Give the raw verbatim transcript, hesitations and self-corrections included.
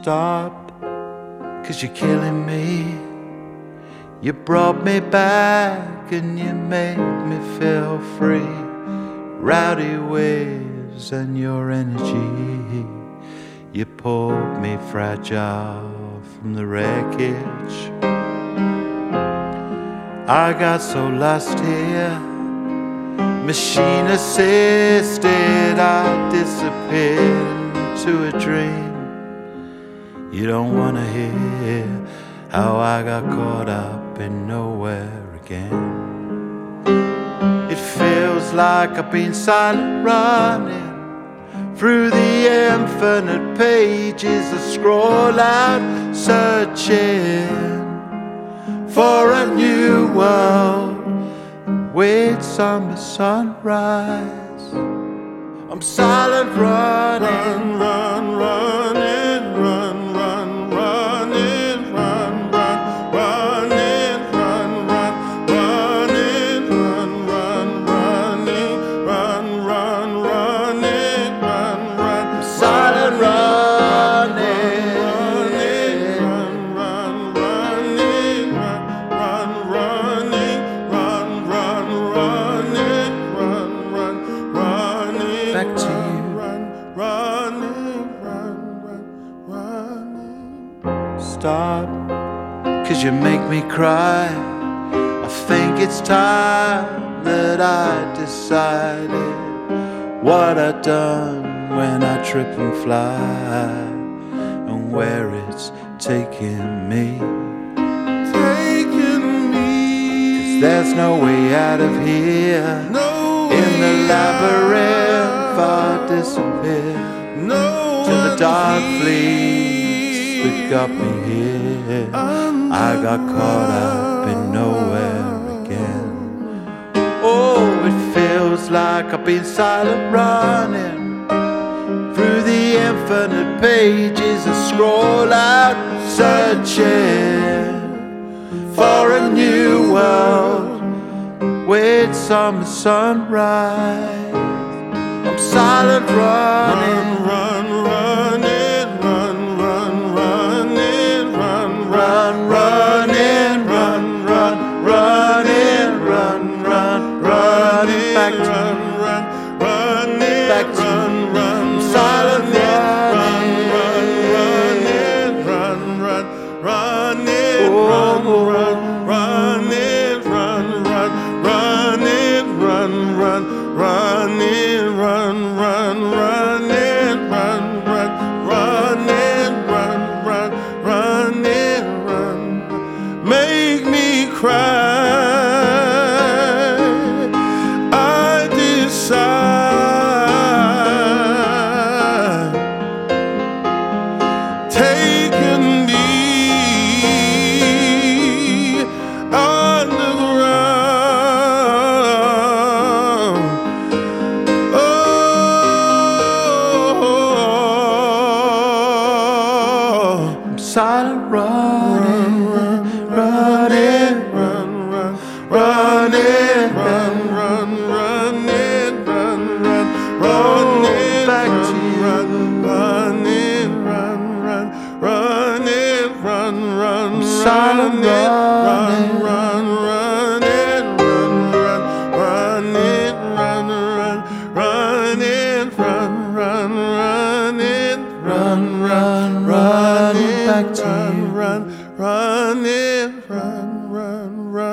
Stop, 'cause you're killing me. You brought me back and you made me feel free. Rowdy waves and your energy, you pulled me fragile from the wreckage. I got so lost here, machine assisted, I disappeared into a dream. You don't wanna hear how I got caught up in nowhere again. It feels like I've been silent running through the infinite pages. I scroll out searching for a new world. Wait, summer sunrise. I'm silent running, run, run, running, run, run, running, run, run, running, run, run, running, run, run, running, run, run, running, run, run, silent running, run, run, running, run, run, running, run, run, running, run, run, running. Back to you. Run, running, run, run, running. Stop, 'cause you make me cry. I think it's time that I decided what I've done when I trip and fly, and where it's taking me. Taking me. 'Cause there's no way out of here. No. In the labyrinth I disappear. No. To the dark fleets that got me here. I got caught up in nowhere again. Oh, it feels like I've been silent running through the infinite pages. I scroll out searching for a new world. Wait, summer sunrise. I'm silent running, run, running, run, run, running, run, run, running, run, run, running, run, run, running, back to run, run, running, back to run, run, silent running, run, running, run, run, running, run, run, running, run, run, running, run, run, running, run, run, running, run, run, running, run, run, running, run. Make me cry. I decide. Taking me underground. Silent running, run, running, run, run, running, run, run, running, run, run, running, back to run, running, run, run, running, run, run, silent running, run, running, run, run, running, run, run, running, run, run, running, run, run, running. Back to run, you. Run, running, run, run, run.